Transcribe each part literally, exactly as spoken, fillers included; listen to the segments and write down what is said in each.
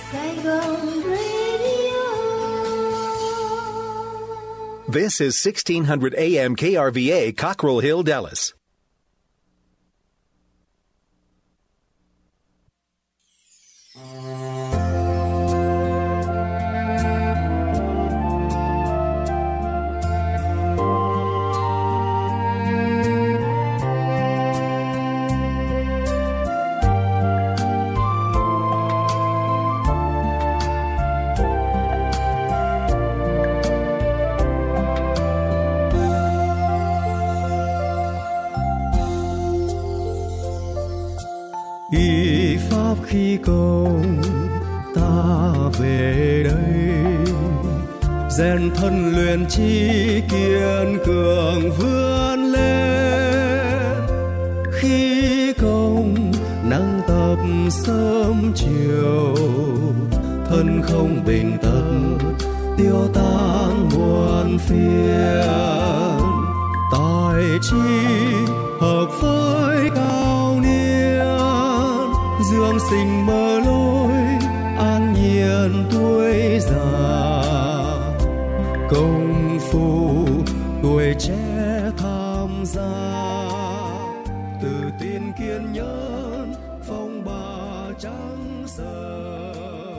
Saigon Radio. This is sixteen hundred A M K R V A, Cockrell Hill, Dallas. Y pháp khi công ta về đây, rèn thân luyện chi kiên cường vươn lên. Khi công nắng tập sớm chiều, thân không bình tật tiêu tan muôn phiền. Tài chi hợp với cao niên, dương sinh mơ lối an nhiên tuổi già. Công phu tuổi trẻ tham gia, tự tin kiên nhẫn phong ba trắng sờ.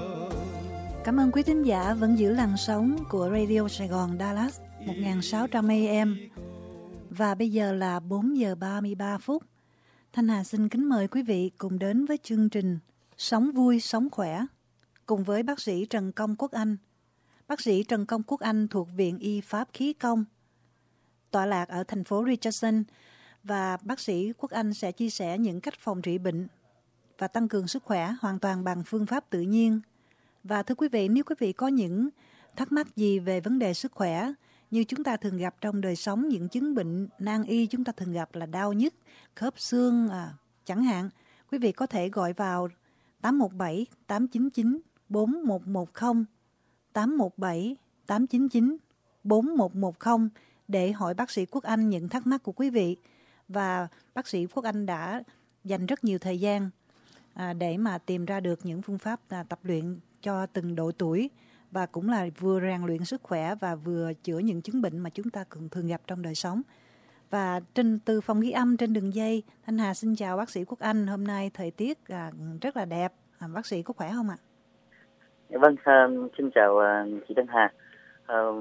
Cảm ơn quý thính giả vẫn giữ làn sóng của Radio Sài Gòn Dallas một nghìn sáu trăm A M. Và bây giờ là bốn giờ ba mươi ba phút. Thanh Hà xin kính mời quý vị cùng đến với chương trình Sống vui, sống khỏe cùng với bác sĩ Trần Công Quốc Anh. Bác sĩ Trần Công Quốc Anh thuộc Viện Y Pháp Khí Công, tọa lạc ở thành phố Richardson, và bác sĩ Quốc Anh sẽ chia sẻ những cách phòng trị bệnh và tăng cường sức khỏe hoàn toàn bằng phương pháp tự nhiên. Và thưa quý vị, nếu quý vị có những thắc mắc gì về vấn đề sức khỏe như chúng ta thường gặp trong đời sống, những chứng bệnh nan y chúng ta thường gặp là đau nhức, khớp xương à, chẳng hạn, quý vị có thể gọi vào tám một bảy tám chín chín bốn một một không, tám một bảy tám chín chín bốn một một không để hỏi bác sĩ Quốc Anh những thắc mắc của quý vị. Và bác sĩ Quốc Anh đã dành rất nhiều thời gian à, để mà tìm ra được những phương pháp à, tập luyện cho từng độ tuổi, và cũng là vừa rèn luyện sức khỏe và vừa chữa những chứng bệnh mà chúng ta thường thường gặp trong đời sống. Và trên từ phòng ghi âm trên đường dây, Thanh Hà xin chào bác sĩ Quốc Anh. Hôm nay thời tiết à, rất là đẹp. À, bác sĩ có khỏe không ạ? Vâng, uh, xin chào uh, chị Thanh Hà uh,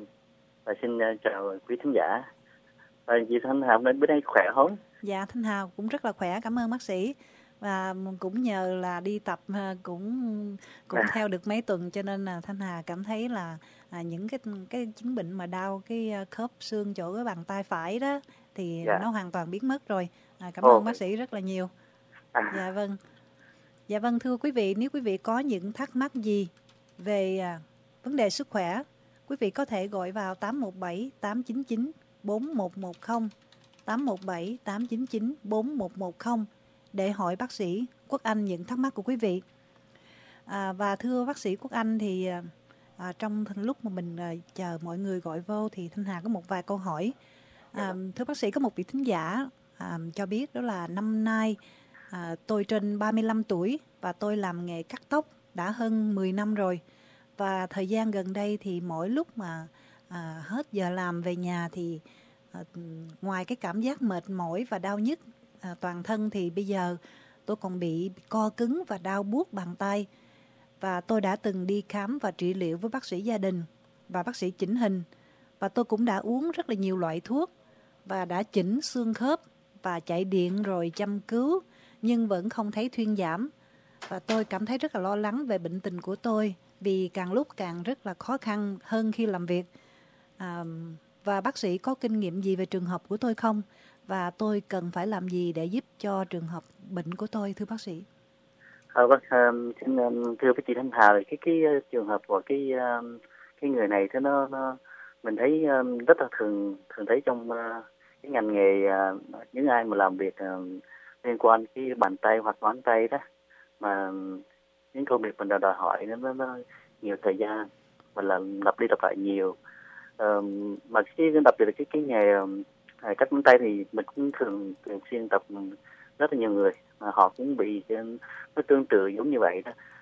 và xin uh, chào quý thính giả. Và uh, chị Thanh Hà hôm nay bữa nay khỏe không? Dạ, Thanh Hà cũng rất là khỏe, cảm ơn bác sĩ. Và cũng nhờ là đi tập cũng cũng theo được mấy tuần, cho nên là Thanh Hà cảm thấy là à, những cái cái chứng bệnh mà đau cái khớp xương chỗ cái bàn tay phải đó thì dạ. nó hoàn toàn biến mất rồi. À, cảm Ồ. ơn bác sĩ rất là nhiều. À. Dạ vâng. Dạ vâng, thưa quý vị, nếu quý vị có những thắc mắc gì về à, vấn đề sức khỏe, quý vị có thể gọi vào tám một bảy tám chín chín bốn một một không, tám một bảy tám chín chín bốn một một không để hỏi bác sĩ Quốc Anh những thắc mắc của quý vị. À, và thưa bác sĩ Quốc Anh, thì à, trong lúc mà mình à, chờ mọi người gọi vô thì Thanh Hà có một vài câu hỏi. À, thưa bác sĩ, có một vị thính giả à, cho biết đó là năm nay à, tôi trên ba mươi lăm tuổi và tôi làm nghề cắt tóc đã hơn mười năm rồi. Và thời gian gần đây thì mỗi lúc mà à, hết giờ làm về nhà thì à, ngoài cái cảm giác mệt mỏi và đau nhức À, toàn thân thì bây giờ tôi còn bị co cứng và đau buốt bàn tay. Và tôi đã từng đi khám và trị liệu với bác sĩ gia đình và bác sĩ chỉnh hình. Và tôi cũng đã uống rất là nhiều loại thuốc và đã chỉnh xương khớp và chạy điện rồi châm cứu, nhưng vẫn không thấy thuyên giảm. Và tôi cảm thấy rất là lo lắng về bệnh tình của tôi, vì càng lúc càng rất là khó khăn hơn khi làm việc. À, và bác sĩ có kinh nghiệm gì về trường hợp của tôi không? Và tôi cần phải làm gì để giúp cho trường hợp bệnh của tôi, thưa bác sĩ? À, vâng, uh, xin um, thưa với chị Thanh Hà, cái cái uh, trường hợp của cái uh, cái người này thế nó, nó mình thấy um, rất là thường thường thấy trong uh, cái ngành nghề uh, những ai mà làm việc uh, liên quan cái bàn tay hoặc ngón tay đó, mà những công việc mình đòi hỏi nó, nó, nó nhiều thời gian và là lặp đi lặp lại nhiều. Uh, mà cái đặc biệt là cái cái nghề À, cắt ngón tay thì mình cũng thường thường xuyên tập rất là nhiều người, mà họ cũng bị nó tương tự giống như vậy đó.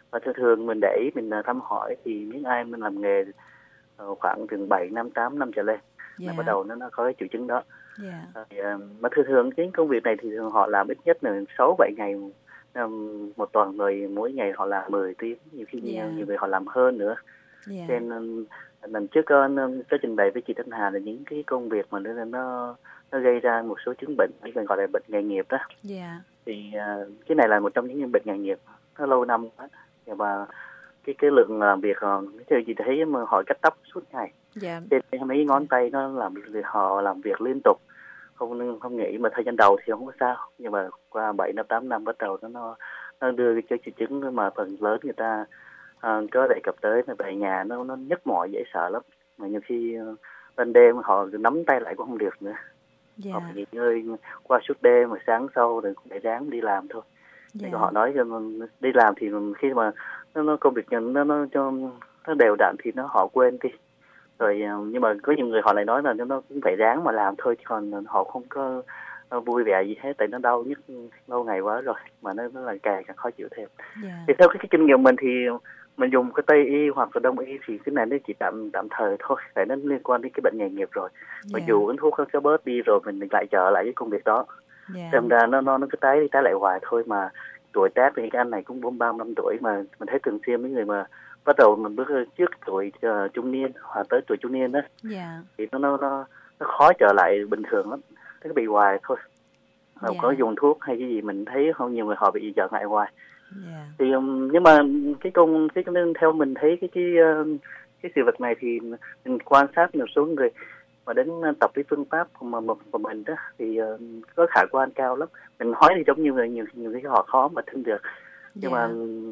Và thường thường mình để ý mình thăm hỏi thì những ai mình làm nghề khoảng từ bảy năm, tám năm trở lên là Yeah. bắt đầu nó, nó có cái triệu chứng đó. Yeah. Thì, uh, mà thường thường cái công việc này thì thường họ làm ít nhất là sáu bảy ngày um, một tuần, rồi mỗi ngày họ làm mười tiếng, nhiều khi Yeah. nhiều người họ làm hơn nữa. Yeah. Cho nên um, lần trước có, có trình bày với chị Thanh Hà là những cái công việc mà nó nó nó gây ra một số chứng bệnh, mình gọi là bệnh nghề nghiệp đó. Yeah. Thì uh, cái này là một trong những bệnh nghề nghiệp nó lâu năm đó. Và cái cái lượng làm việc họ cái gì thấy mà họ cắt tóc suốt ngày. Yeah. Trên mấy ngón tay nó làm việc, họ làm việc liên tục, không không nghĩ. Mà thời gian đầu thì không có sao, nhưng mà qua bảy năm tám năm bắt đầu nó nó nó đưa cái triệu chứng mà phần lớn người ta uh, có đề cập tới là về nhà nó nó nhức mỏi dễ sợ lắm. Mà nhiều khi uh, ban đêm họ nắm tay lại cũng không được nữa. Yeah. Họ phải nghỉ ngơi qua suốt đêm, mà sáng sau rồi cũng phải ráng đi làm thôi. Yeah. Họ nói đi làm thì khi mà nó, nó công việc nó nó cho nó đều đặn thì nó họ quên đi rồi. Nhưng mà có nhiều người họ lại nói là nó cũng phải ráng mà làm thôi, chứ còn họ không có vui vẻ gì hết, tại nó đau nhức lâu ngày quá rồi, mà nó nó lại càng càng khó chịu thêm. Yeah. Thì theo cái, cái kinh nghiệm mình thì mình dùng cái Tây y hoặc là Đông y thì cái này nó chỉ tạm tạm thời thôi, tại nó liên quan đến cái bệnh nghề nghiệp rồi. Mặc Yeah. dù uống thuốc nó bớt đi rồi mình lại trở lại cái công việc đó. Yeah. Thành ra nó nó nó cứ tái đi tái lại hoài thôi. Mà tuổi tác thì cái anh này cũng bốn ba năm tuổi, mà mình thấy thường xuyên mấy người mà bắt đầu mình bước trước tuổi uh, trung niên hoặc tới tuổi trung niên đó, Yeah. thì nó nó nó nó khó trở lại bình thường lắm, nó bị hoài thôi. Không Yeah. có dùng thuốc hay cái gì, mình thấy không nhiều người họ bị trở ngại hoài. Yeah. Thì um, nhưng mà cái công cái nên theo mình thấy cái cái uh, cái sự vật này thì mình quan sát một số người mà đến tập cái phương pháp mà mà, mà mình đó thì uh, có khả quan cao lắm. Mình nói thì giống như người nhiều nhiều cái họ khó mà tin được, nhưng Yeah. mà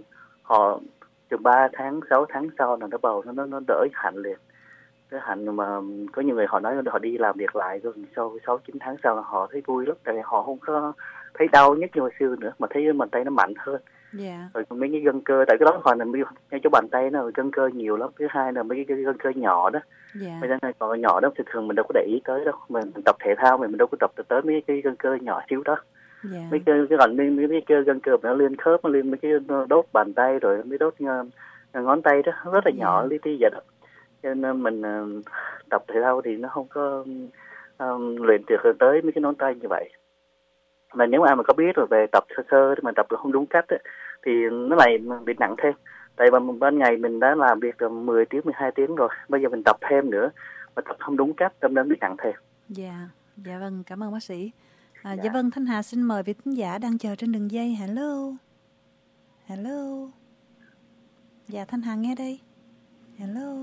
họ từ ba tháng sáu tháng sau là nó bầu nó nó nó đỡ hẳn liền. Cái hạnh mà có nhiều người họ nói họ đi làm việc lại rồi sau sáu chín tháng sau là họ thấy vui lắm, tại vì họ không có thấy đau nhất như hồi xưa nữa, mà thấy bàn tay nó mạnh hơn. Yeah. Rồi mấy cái gân cơ, tại cái đó còn là ngay chỗ bàn tay nó gân cơ nhiều lắm. Thứ hai là mấy cái gân cơ nhỏ đó. Yeah. Mấy cái còn nhỏ đó thì thường mình đâu có để ý tới đâu, mình, mình tập thể thao mình mình đâu có tập tới mấy cái gân cơ nhỏ xíu đó. Yeah. Mấy cái cái còn mấy, mấy cái gân cơ nó liên khớp, nó liên mấy cái đốt bàn tay rồi mấy đốt uh, ngón tay đó rất là nhỏ, Yeah. li ti vậy đó. Cho nên mình uh, tập thể thao thì nó không có um, luyện được tới mấy cái ngón tay như vậy. Mà nếu ai mà có biết rồi về tập sơ sơ mà tập không đúng cách ấy, thì nó lại bị nặng thêm. Tại vì ban ngày mình đã làm việc mười tiếng, mười hai tiếng rồi, bây giờ mình tập thêm nữa, mà tập không đúng cách, tâm nên bị nặng thêm. Dạ, dạ vâng, cảm ơn bác sĩ. À, dạ. Dạ. Vâng, Thanh Hà xin mời vị thính giả đang chờ trên đường dây. Hello, hello. Dạ, Thanh Hà nghe đây. Hello.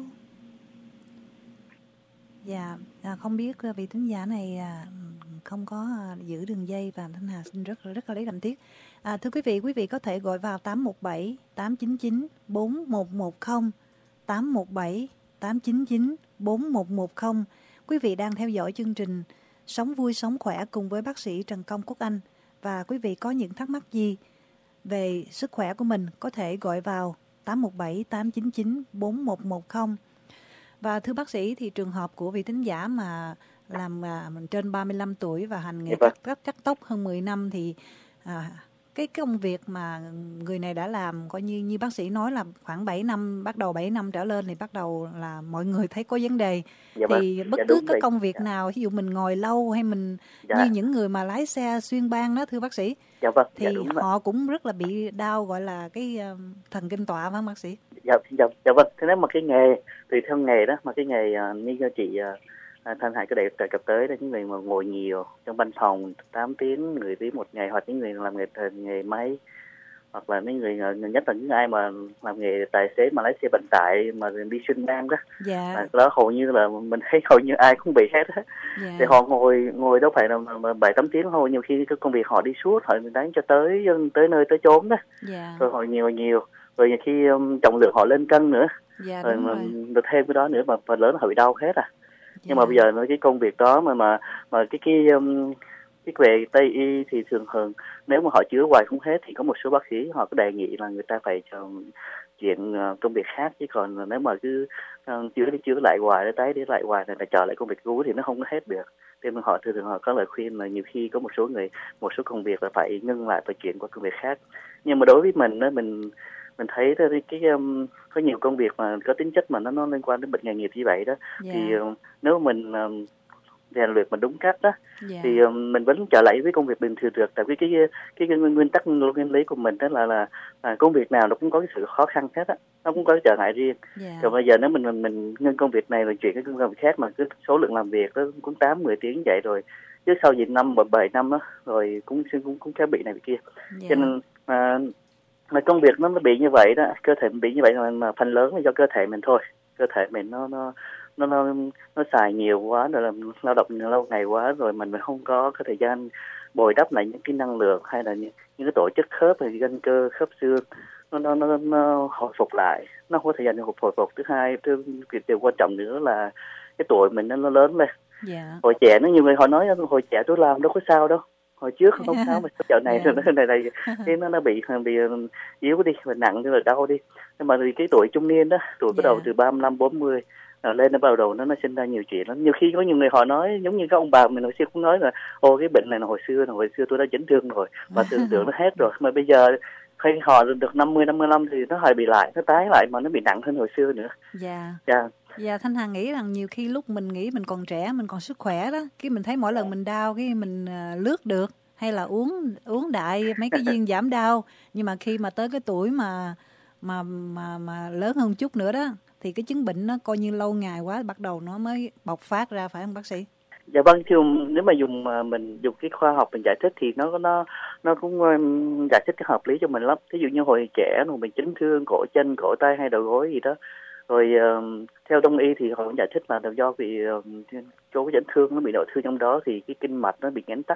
Dạ, à, không biết vị thính giả này à, không có à, giữ đường dây, và Thanh Hà xin rất rất là lấy làm tiếc. À, thưa quý vị, quý vị có thể gọi vào tám một bảy tám chín chín bốn một một không, tám một bảy tám chín chín bốn một một không. Quý vị đang theo dõi chương trình Sống vui sống khỏe cùng với bác sĩ Trần Công Quốc Anh, và quý vị có những thắc mắc gì về sức khỏe của mình có thể gọi vào tám một bảy tám chín chín bốn một một không. Và thưa bác sĩ, thì trường hợp của vị thính giả mà làm à, trên ba mươi lăm tuổi và hành nghề cắt, cắt, cắt tóc hơn mười năm thì à, cái công việc mà người này đã làm coi như như bác sĩ nói là khoảng bảy năm, bắt đầu bảy năm trở lên thì bắt đầu là mọi người thấy có vấn đề. Dạ Thì vâng. bất Dạ cứ đúng cái vậy. công việc Dạ. nào, ví dụ mình ngồi lâu hay mình Dạ. như những người mà lái xe xuyên bang đó thưa bác sĩ, Dạ vâng. thì Dạ đúng vậy. họ cũng rất là bị đau, gọi là cái uh, thần kinh tọa, phải không bác sĩ? Dạ, dạ, dạ vâng. Thế nếu mà cái nghề, tùy theo nghề đó, mà cái nghề uh, như chị uh, Thanh Hải có đề đề cập tới là những người mà ngồi nhiều trong văn phòng tám tiếng, mười tiếng một ngày, hoặc những người làm nghề nghề máy, hoặc là mấy người nhất là những ai mà làm nghề tài xế mà lái xe vận tải mà đi xuyên bang đó. Dạ. À, đó hầu như là mình thấy hầu như ai cũng bị hết á. Dạ. Thì họ ngồi ngồi đâu phải là bảy tám tiếng thôi, nhiều khi cái công việc họ đi suốt, họ đánh cho tới tới nơi tới chốn đó. Dạ. Rồi họ nhiều nhiều, rồi nhiều khi um, trọng lượng họ lên cân nữa. Dạ, rồi, đúng mà, rồi. được thêm cái đó nữa mà phần lớn họ bị đau hết à. Dạ. Nhưng mà bây giờ cái công việc đó mà mà mà cái cái um, cái về Tây y thì thường thường nếu mà họ chữa hoài không hết thì có một số bác sĩ họ có đề nghị là người ta phải um, chuyển uh, công việc khác, chứ còn nếu mà cứ uh, chữa đi chữa lại hoài, để tái đi lại hoài này là trở lại công việc cũ thì nó không có hết được. Nên họ thường thường họ có lời khuyên là nhiều khi có một số người một số công việc là phải ngưng lại và chuyển qua công việc khác. Nhưng mà đối với mình đó, mình mình thấy cái, cái um, có nhiều công việc mà có tính chất mà nó nó liên quan đến bệnh nghề nghiệp như vậy đó, Dạ. thì um, nếu mình um, rèn luyện mình đúng cách đó, Dạ. thì um, mình vẫn trở lại với công việc bình thường được. Tại vì cái cái cái, cái nguyên tắc nguyên lý của mình đó là là à, công việc nào nó cũng có cái sự khó khăn hết á, nó cũng có cái trở ngại riêng. Dạ. Rồi bây giờ nếu mình mình, mình ngưng công việc này rồi chuyển cái công việc khác mà cứ số lượng làm việc đó cũng tám mười tiếng vậy rồi, chứ sau gì năm bảy năm đó rồi cũng cũng cũng sẽ bị này bị kia. Dạ. Cho nên à, mà công việc nó bị như vậy đó, cơ thể mình bị như vậy mà, mà phần lớn là do cơ thể mình thôi. Cơ thể mình nó nó nó nó nó xài nhiều quá rồi, là lao động lâu ngày quá rồi mình mình không có cái thời gian bồi đắp lại những cái năng lượng hay là những, những cái tổ chức khớp hay gân cơ khớp xương nó nó nó, nó hồi phục lại, nó không có thời gian để hồi phục. Thứ hai, thứ điều quan trọng nữa là cái tuổi mình nó, nó lớn lên. Dạ. Hồi trẻ nó nhiều người họ nói hồi trẻ tôi làm đâu có sao đâu, hồi trước không sao, mà giờ này Yeah. nó này này cái nó nó bị bị yếu đi và nặng rồi đau đi. Nhưng mà thì cái tuổi trung niên đó, tuổi bắt đầu Yeah. từ ba mươi lăm bốn mươi lên nó bắt đầu nó nó sinh ra nhiều chuyện lắm. Nhiều khi có nhiều người họ nói giống như các ông bà mình hồi xưa cũng nói là ô cái bệnh này là hồi xưa là hồi xưa tôi đã chấn thương rồi và tưởng tượng nó hết rồi, mà bây giờ khi họ được năm mươi năm mươi lăm thì nó lại bị lại, nó tái lại mà nó bị nặng hơn hồi xưa nữa. Dạ. Dạ. Dạ, Thanh Hà nghĩ rằng nhiều khi lúc mình nghĩ mình còn trẻ, mình còn sức khỏe đó, cái mình thấy mỗi lần mình đau cái mình uh, lướt được hay là uống uống đại mấy cái viên giảm đau, nhưng mà khi mà tới cái tuổi mà mà mà mà lớn hơn chút nữa đó thì cái chứng bệnh nó coi như lâu ngày quá bắt đầu nó mới bộc phát ra, phải không bác sĩ? Dạ vâng, thì nếu mà dùng mà mình dùng cái khoa học mình giải thích thì nó nó nó cũng um, giải thích cái hợp lý cho mình lắm. Ví dụ như hồi trẻ rồi mình chấn thương cổ chân, cổ tay hay đầu gối gì đó, rồi um, theo đông y thì họ cũng giải thích là do vì um, chỗ cái chấn thương nó bị nội thương trong đó thì cái kinh mạch nó bị nghẽn tắc,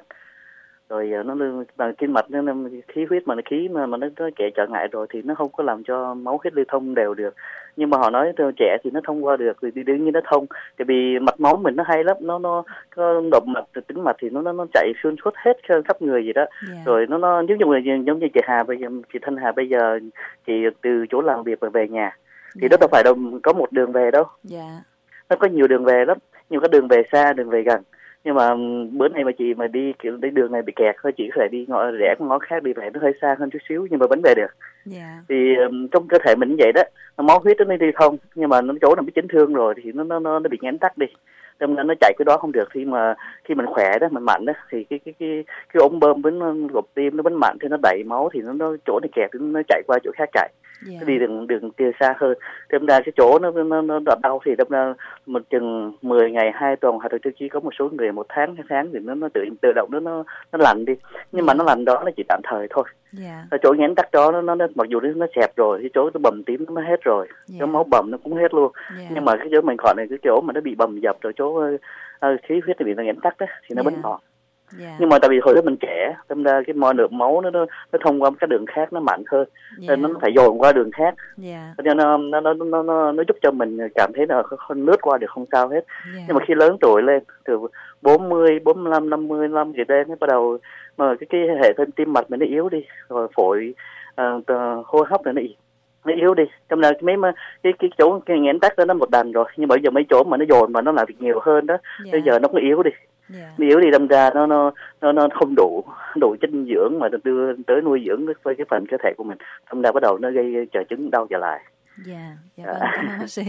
rồi nó bằng kinh mạch nó khí huyết mà nó khí mà mà nó có kẻ trở ngại rồi thì nó không có làm cho máu huyết lưu thông đều được. Nhưng mà họ nói theo trẻ thì nó thông qua được thì đương nhiên nó thông, tại vì mạch máu mình nó hay lắm, nó nó có động mạch tĩnh mạch thì nó nó nó chạy xuyên suốt hết khắp người gì đó. Yeah. Rồi nó nó giống như giống như chị Hà bây giờ, chị Thanh Hà bây giờ chị từ chỗ làm việc và về nhà thì Yeah. đó đâu phải đâu có một đường về đâu. Dạ. Nó có nhiều đường về lắm, nhiều cái đường về xa, đường về gần. Nhưng mà bữa nay mà chị mà đi kiểu đi đường này bị kẹt thôi, chị có thể đi ngõ rẽ ngõ khác đi về, nó hơi xa hơn chút xíu nhưng mà vẫn về được. Dạ. Thì um, trong cơ thể mình như vậy đó, máu huyết nó đi thông, nhưng mà nó chỗ nào bị chấn thương rồi thì nó nó nó bị nghẽn tắc đi, cho nên nó chạy cái đó không được. Khi mà khi mình khỏe đó, mình mạnh đó thì cái cái cái cái ống bơm với gộp tim nó vẫn mạnh thì nó đẩy máu thì nó, nó chỗ này kẹt thì nó chạy qua chỗ khác chạy. Dạ. Nó đi đường đường kia xa hơn. Thì ra cái chỗ nó nó nó đau thì đâm ra một chừng mười ngày hai tuần hoặc là tiêu chí có một số người một tháng hai tháng thì nó nó tự tự động nó nó nó lành đi. Nhưng mà nó lành đó nó chỉ tạm thời thôi. Dạ. Ở chỗ nghẽn tắc đó nó, nó mặc dù nó, nó xẹp rồi, cái chỗ nó bầm tím nó hết rồi, Dạ. cái máu bầm nó cũng hết luôn. Dạ. Nhưng mà cái chỗ mình khỏi này, cái chỗ mà nó bị bầm dập rồi chỗ uh, khí huyết bị nó nghẽn tắc đó thì nó Dạ. vẫn còn. Dạ. Nhưng mà tại vì hồi đó mình trẻ, đâm ra cái mọi lượng máu nó nó nó thông qua các đường khác nó mạnh hơn, Dạ. nên nó phải dồn qua đường khác. Dạ. Cho nên nó nó nó nó nó, nó giúp cho mình cảm thấy là không lướt qua được, không sao hết. Dạ. Nhưng mà khi lớn tuổi lên từ bốn mươi, bốn mươi lăm, năm mươi lăm gì lên nó bắt đầu mà cái cái hệ thống tim mạch mình nó yếu đi, rồi phổi uh, hô hấp này nó nó yếu đi, trong là mấy mà cái cái chỗ cái nghẽn tắc đó nó một đành rồi, nhưng mà bây giờ mấy chỗ mà nó dồn mà nó làm việc nhiều hơn đó, Dạ. bây giờ nó cũng yếu đi. Dạ. Yếu đi đâm ra nó nó nó nó không đủ đủ dinh dưỡng mà đưa tới nuôi dưỡng với cái phần cơ thể của mình, đâm ra bắt đầu nó gây triệu chứng đau trở lại. Dạ, dạ vâng, cảm ơn bác sĩ.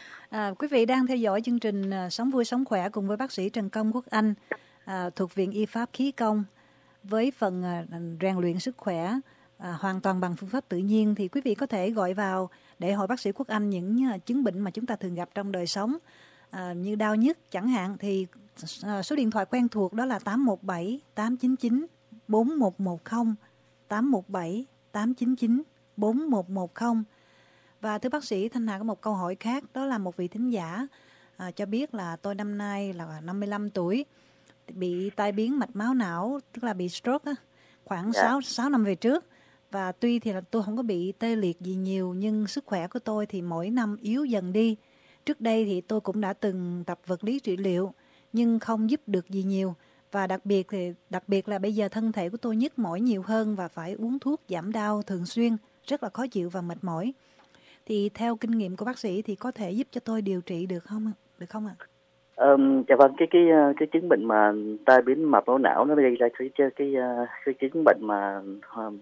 À, quý vị đang theo dõi chương trình à, Sống vui sống khỏe cùng với bác sĩ Trần Công Quốc Anh à, thuộc Viện Y Pháp Khí Công với phần à, rèn luyện sức khỏe à, hoàn toàn bằng phương pháp tự nhiên. Thì quý vị có thể gọi vào để hỏi bác sĩ Quốc Anh những à, chứng bệnh mà chúng ta thường gặp trong đời sống à, như đau nhức chẳng hạn. Thì à, số điện thoại quen thuộc đó là tám một bảy tám chín chín bốn một một không, tám một bảy tám chín chín bốn một một không. Và thưa bác sĩ, Thanh Hà có một câu hỏi khác, đó là một vị thính giả à, cho biết là tôi năm nay là năm mươi lăm tuổi, bị tai biến mạch máu não, tức là bị stroke á, khoảng Dạ. sáu năm về trước. Và tuy thì là tôi không có bị tê liệt gì nhiều, nhưng sức khỏe của tôi thì mỗi năm yếu dần đi. Trước đây thì tôi cũng đã từng tập vật lý trị liệu, nhưng không giúp được gì nhiều. Và đặc biệt thì đặc biệt là bây giờ thân thể của tôi nhức mỏi nhiều hơn và phải uống thuốc giảm đau thường xuyên, rất là khó chịu và mệt mỏi. Thì theo kinh nghiệm của bác sĩ thì có thể giúp cho tôi điều trị được không được không ạ? Um, dạ vâng, cái cái cái chứng bệnh mà tai biến mạch máu não nó gây ra cái cái cái, cái chứng bệnh mà um,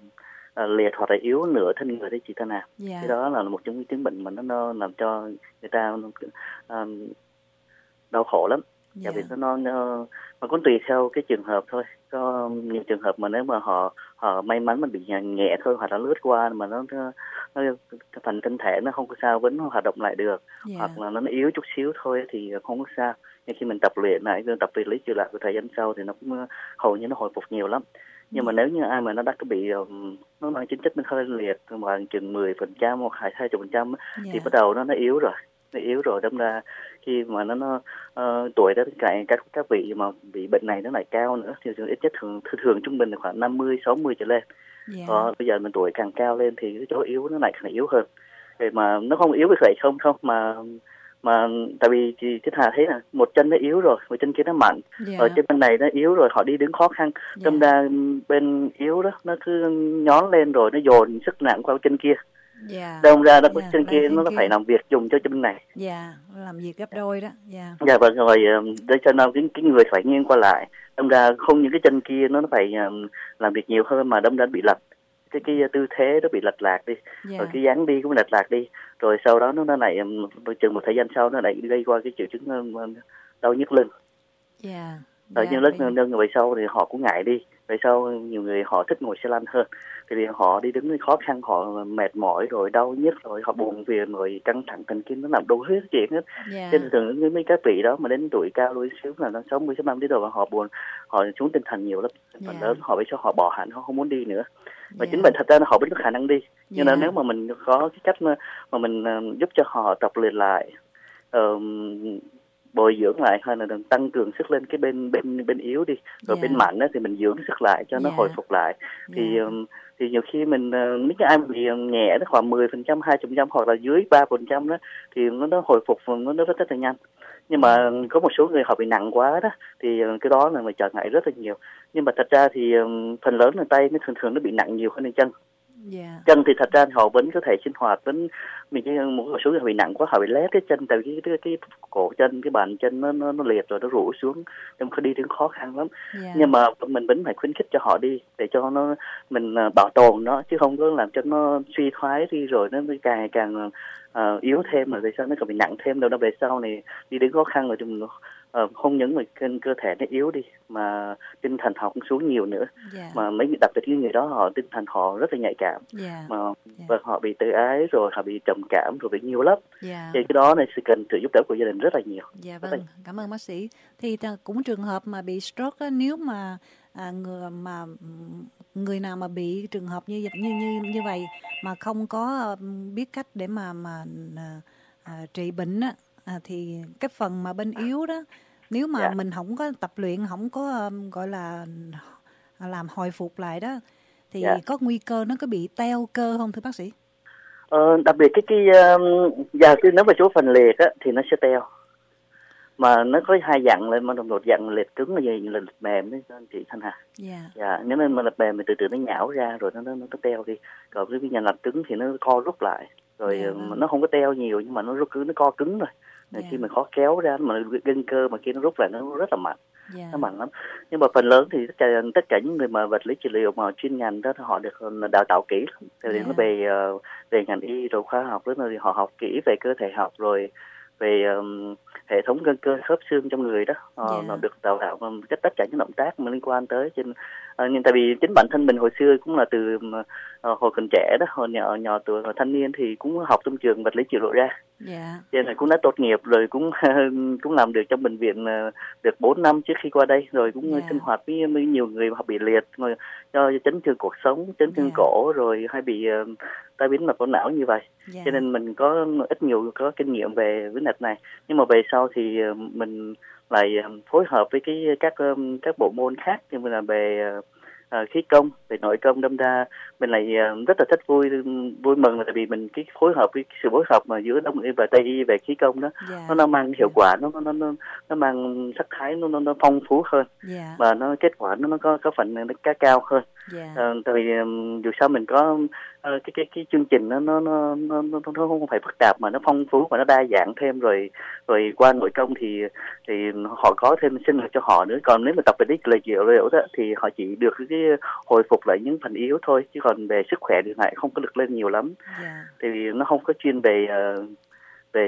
uh, liệt hoặc là yếu nửa thân người đấy chị Thanh Hà. Dạ. Cái đó là một trong những chứng bệnh mà nó, nó làm cho người ta um, đau khổ lắm. Dạ. Tại vì nó, nó mà cũng tùy theo cái trường hợp thôi. Có nhiều trường hợp mà nếu mà họ họ may mắn mình bị nhẹ thôi hoặc là lướt qua mà nó, nó, nó cái phần thân thể nó không có sao vẫn hoạt động lại được. Dạ. Hoặc là nó yếu chút xíu thôi thì không có sao. Nhưng khi mình tập luyện lại, tập luyện lý trừ lại của thời gian sau thì nó cũng hầu như nó hồi phục nhiều lắm. Nhưng mà nếu như ai mà nó đã có bị nó mang tính chất nó hơi liệt khoảng chừng mười phần trăm hoặc hai mươi phần trăm thì bắt đầu nó nó yếu rồi. Nó yếu rồi, đâm ra khi mà nó, nó uh, tuổi đó các các các vị mà bị bệnh này nó lại cao nữa thì ít nhất thường thường trung bình là khoảng năm mươi sáu mươi trở lên. Yeah. Ờ, bây giờ mình tuổi càng cao lên thì cái chỗ yếu nó lại càng yếu hơn. Vậy mà nó không yếu vì vậy không không mà mà tại vì chị cái thà thấy là một chân nó yếu rồi, một chân kia nó mạnh, Yeah. ở trên bên này nó yếu rồi, họ đi đứng khó khăn, Yeah. đâm ra bên yếu đó nó cứ nhón lên rồi nó dồn sức nặng qua chân kia. Dạ. Đâm ra nó Dạ, chân kia bên nó kia. phải làm việc dùng cho chân này. Dạ, làm việc gấp đôi đó. Dạ. Dạ vâng, rồi để cho nó cái, cái người phải nghiêng qua lại. Đâm ra không những cái chân kia nó phải um, làm việc nhiều hơn mà đâm ra bị lệch. Cái cái tư thế nó bị lệch lạc đi. Dạ. Rồi cái dáng đi cũng lệch lạc đi. Rồi sau đó nó nó lại um, chừng một thời gian sau nó lại gây qua cái triệu chứng um, đau nhức lưng. Dạ. Đau Dạ, nhức lưng bị- nên về sau thì họ cũng ngại đi. Về sau nhiều người họ thích ngồi xe lăn hơn. Vì họ đi đứng khó khăn, họ mệt mỏi rồi đau nhức rồi họ buồn phiền rồi căng thẳng thần kinh nó làm đủ hết chuyện hết. Dạ. Cho nên thường mấy các vị đó mà đến tuổi cao đôi xíu là nó sáu mươi sáu năm đến rồi họ buồn, họ xuống tinh thần nhiều lắm. Phần Dạ. lớn họ bị cho họ bỏ hẳn, họ không muốn đi nữa. Và Dạ. chính mình thật ra là họ vẫn có khả năng đi. Nhưng Dạ. là nếu mà mình có cái cách mà, mà mình uh, giúp cho họ tập luyện lại, uh, bồi dưỡng lại hay là tăng cường sức lên cái bên bên bên yếu đi, rồi Dạ. bên mạnh đó thì mình dưỡng sức lại cho nó Dạ. hồi phục lại. Thì Dạ. um, thì nhiều khi mình uh, mấy cái ai bị nhẹ nó khoảng mười phần trăm, hai mươi phần trăm hoặc là dưới ba phần trăm đó thì nó nó hồi phục nó nó rất rất là nhanh. Nhưng mà có một số người họ bị nặng quá đó thì uh, cái đó là mình trở ngại rất là nhiều. Nhưng mà thật ra thì um, phần lớn là tay nó thường thường nó bị nặng nhiều hơn là chân. Dạ. Chân thì thật ra họ vẫn có thể sinh hoạt, vẫn mình cái một số người bị nặng quá họ bị lép cái chân, tại vì cái, cái cái cổ chân, cái bàn chân nó nó, nó liệt rồi nó rũ xuống, nên có đi đứng khó khăn lắm. Dạ. Nhưng mà mình vẫn phải khuyến khích cho họ đi để cho nó mình uh, bảo tồn nó, chứ không có làm cho nó suy thoái đi rồi nó càng càng uh, yếu thêm, rồi về sau nó còn bị nặng thêm, đâu nó về sau này đi đứng khó khăn rồi thì mình uh, không những mà cơ, cơ thể nó yếu đi mà tinh thần họ cũng xuống nhiều nữa. Dạ. Mà mấy đặc biệt những người đó họ tinh thần họ rất là nhạy cảm. Dạ. Mà Dạ. và họ bị tự ái rồi họ bị trầm cảm rồi bị nhiều lắm. Dạ. Thì cái đó này sẽ cần sự giúp đỡ của gia đình rất là nhiều. Dạ Rất vâng, là- cảm ơn bác sĩ. Thì ta- cũng trường hợp mà bị stroke á, nếu mà à, người mà ừm, người nào mà bị trường hợp như như như như vậy mà không có ừm, biết cách để mà mà à, à, trị bệnh á, à, thì cái phần mà bên yếu đó, nếu mà Dạ. mình không có tập luyện, không có um, gọi là à, làm hồi phục lại đó, thì Dạ. có nguy cơ nó có bị teo cơ không thưa bác sĩ? Ờ, đặc biệt cái cái um, giờ khi nói về chỗ phần liệt á thì nó sẽ teo. Mà nó có hai dạng lên, mà một dạng liệt cứng là gì, là liệt mềm đấy anh chị Thanh Hà. Dạ. Dạ, nếu mà liệt mềm thì từ từ nó nhão ra rồi nó nó nó teo đi. Còn cái nhà liệt cứng thì nó co rút lại. Rồi Dạ, um, vâng. nó không có teo nhiều nhưng mà nó rút cứng, nó co cứng rồi. Nên Dạ. khi mình khó kéo ra mà gân cơ mà khi nó rút lại nó rất là mạnh. Dạ. Nó mạnh lắm. Nhưng mà phần lớn thì tất cả tất cả những người mà vật lý trị liệu mà chuyên ngành đó họ được đào tạo kỹ lắm. Tại vì Yeah. nó về uh, về ngành y rồi khoa học đó, thì họ học kỹ về cơ thể học rồi về um, hệ thống gân cơ khớp xương trong người đó. Họ Yeah. nó được đào tạo um, tất tất cả những động tác mà liên quan tới trên. Uh, nhưng tại vì chính bản thân mình hồi xưa cũng là từ uh, hồi còn trẻ đó, hồi nhỏ nhỏ tuổi hồi thanh niên thì cũng học trong trường vật lý trị liệu ra. Dạ. Cho nên là cũng đã tốt nghiệp rồi, cũng cũng làm được trong bệnh viện uh, được bốn năm trước khi qua đây, rồi cũng Yeah. sinh hoạt với, với nhiều người họ bị liệt mà do chấn thương cuộc sống, chấn thương Yeah. cổ rồi hay bị uh, tai biến mạch máu não như vậy. Dạ. Cho nên mình có ít nhiều có kinh nghiệm về vấn đề này. Nhưng mà về sau thì uh, mình lại uh, phối hợp với cái các um, các bộ môn khác, như là về uh, uh, khí công, về nội công, đâm ra mình lại uh, rất là thích vui vui mừng là tại vì mình cái phối hợp với sự phối hợp mà giữa đông y và tây y về khí công đó, Dạ. nó nó mang hiệu quả, nó nó nó nó mang sắc thái nó nó, nó phong phú hơn, Dạ. và nó kết quả nó nó có có phần nó cá cao hơn. Dạ. Ờ, tại vì um, dù sao mình có uh, cái cái cái chương trình nó nó nó nó nó nó không phải phức tạp mà nó phong phú và nó đa dạng thêm, rồi rồi qua nội công thì thì họ có thêm sinh lực cho họ nữa. Còn nếu mà tập về đích lời triệu liệu đó thì họ chỉ được cái hồi phục phục lại những phần yếu thôi, chứ còn về sức khỏe thì lại không có lực lên nhiều lắm. Yeah. Thì nó không có chuyên về uh, về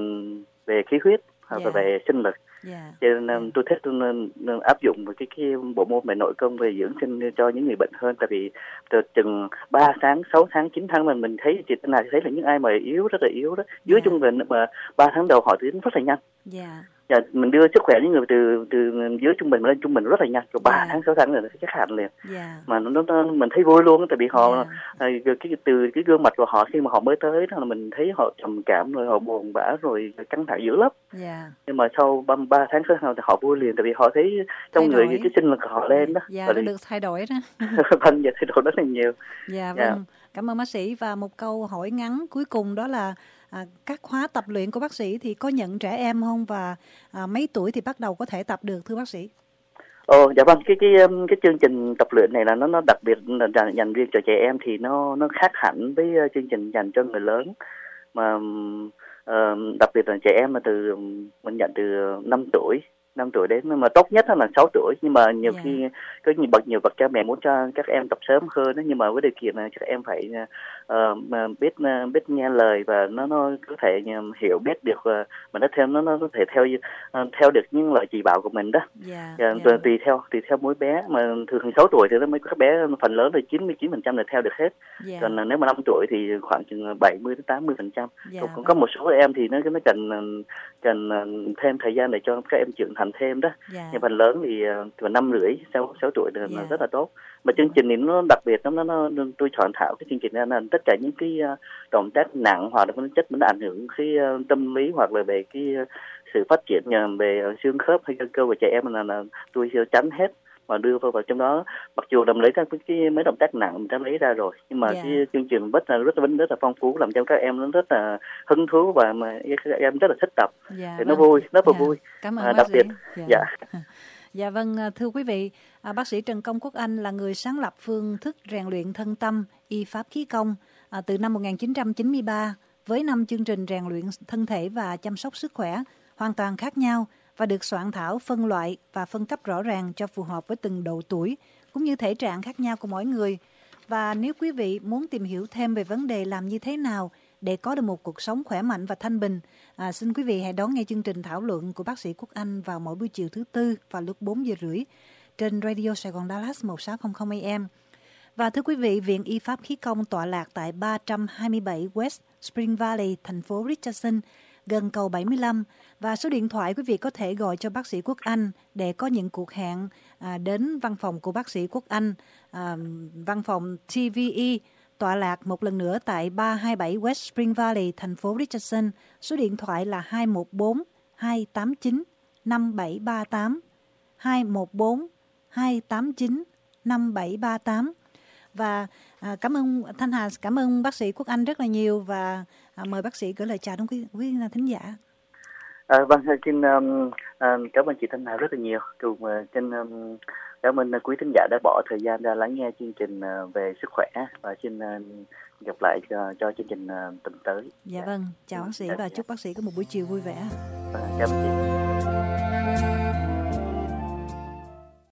về khí huyết hoặc là Yeah. về sinh lực. Yeah. Cho nên um, tôi thích tôi nên, nên áp dụng cái cái bộ môn về nội công về dưỡng sinh cho những người bệnh hơn. Tại vì từ chừng ba tháng, sáu tháng, chín tháng mình mình thấy chị tên này thấy là những ai mà yếu rất là yếu đó, dưới Yeah. trung bình mà ba tháng đầu họ tiến rất là nhanh. Yeah. Dạ, mình đưa sức khỏe những người từ từ dưới trung bình lên trung bình rất là nhanh, rồi ba Yeah. tháng sáu tháng là nó chắc hẳn liền. Yeah. Mà nó, nó mình thấy vui luôn, tại vì họ Yeah. à, cái từ cái gương mặt của họ khi mà họ mới tới đó là mình thấy họ trầm cảm, rồi họ buồn bã, rồi căng thẳng dữ lắm. Yeah. Nhưng mà sau ba, ba tháng sáu tháng thì họ vui liền, tại vì họ thấy trong Thay người đổi. cái sinh lực của họ lên đó. Dạ, Rồi nó thì- được thay đổi đó. vâng, dạ, thay đổi rất là nhiều. Dạ, Dạ. vâng. Cảm ơn bác sĩ. Và một câu hỏi ngắn cuối cùng đó là à, các khóa tập luyện của bác sĩ thì có nhận trẻ em không, và à, mấy tuổi thì bắt đầu có thể tập được thưa bác sĩ? Ồ, dạ vâng, cái cái um, cái chương trình tập luyện này là nó nó đặc biệt là dành, dành riêng cho trẻ em, thì nó nó khác hẳn với uh, chương trình dành cho người lớn. Mà um, uh, đặc biệt là trẻ em mà từ um, mình nhận từ năm tuổi năm tuổi đến, mà tốt nhất là sáu tuổi. Nhưng mà nhiều Dạ. khi có nhiều bậc nhiều bậc cha mẹ muốn cho các em tập sớm hơn đó, nhưng mà với điều kiện là các em phải uh, mà biết uh, biết nghe lời và nó nó có thể uh, hiểu biết được, uh, mà nó theo nó nó có thể theo uh, theo được những lời chỉ bảo của mình đó. Dạ. Dạ, Dạ. tùy theo tùy theo mỗi bé, mà thường sáu tuổi thì nó mới các bé phần lớn là chín mươi chín phần trăm là theo được hết. Dạ. Còn nếu mà năm tuổi thì khoảng chừng bảy mươi đến tám mươi phần trăm. Dạ, Còn vâng. có một số em thì nó nó cần cần thêm thời gian để cho các em trưởng thành thêm đó. Dạ. Nhưng phần lớn thì vào năm rưỡi sáu sáu tuổi là Dạ. rất là tốt. Mà chương trình này nó đặc biệt lắm, nó, nó tôi soạn thảo cái chương trình này là tất cả những cái động tác nặng hoặc là những chất nó ảnh hưởng cái tâm lý hoặc là về cái sự phát triển về xương khớp hay cơ cơ của trẻ em là, là tôi tránh hết mà đưa vào, vào trong đó. Mặc dù làm lấy các cái mấy động tác nặng mình đã lấy ra rồi, nhưng mà Yeah. cái chương trình rất là rất là rất là phong phú, làm cho các em nó rất là hứng thú và mà các em rất là thích tập. Dạ, Thì nó vâng. vui, rất là Dạ. vui. Cảm ơn À, bác đặc sĩ. biệt, Dạ. dạ. Dạ vâng, thưa quý vị, à, bác sĩ Trần Công Quốc Anh là người sáng lập phương thức rèn luyện thân tâm y pháp khí công à, từ năm một nghìn chín trăm chín mươi ba với năm chương trình rèn luyện thân thể và chăm sóc sức khỏe hoàn toàn khác nhau và được soạn thảo phân loại và phân cấp rõ ràng cho phù hợp với từng độ tuổi cũng như thể trạng khác nhau của mỗi người. Và nếu quý vị muốn tìm hiểu thêm về vấn đề làm như thế nào để có được một cuộc sống khỏe mạnh và thanh bình, à, xin quý vị hãy đón nghe chương trình thảo luận của bác sĩ Quốc Anh vào mỗi buổi chiều thứ Tư vào lúc bốn giờ rưỡi trên Radio Sài Gòn Dallas một sáu không không A M. Và thưa quý vị, Viện Y Pháp Khí Công tọa lạc tại ba trăm hai mươi bảy West Spring Valley, thành phố Richardson, gần cầu bảy mươi lăm. Và số điện thoại quý vị có thể gọi cho bác sĩ Quốc Anh để có những cuộc hẹn à, đến văn phòng của bác sĩ Quốc Anh, à, văn phòng T V E tọa lạc một lần nữa tại ba trăm hai mươi bảy West Spring Valley, thành phố Richardson. Số điện thoại là hai một bốn hai tám chín năm bảy ba tám, hai một bốn hai tám chín năm bảy ba tám. Và à, cảm ơn Thanh Hà, cảm ơn bác sĩ Quốc Anh rất là nhiều, và à, mời bác sĩ gửi lời chào đến quý, quý thính giả. À, vâng, xin um, uh, cảm ơn chị Thanh Hà rất là nhiều. Cùng uh, xin um, cảm ơn quý thính giả đã bỏ thời gian ra lắng nghe chương trình uh, về sức khỏe, và xin uh, gặp lại cho, cho chương trình uh, tuần tới. Dạ vâng, chào bác sĩ và chúc bác sĩ có một buổi chiều vui vẻ. Vâng, cảm ơn chị.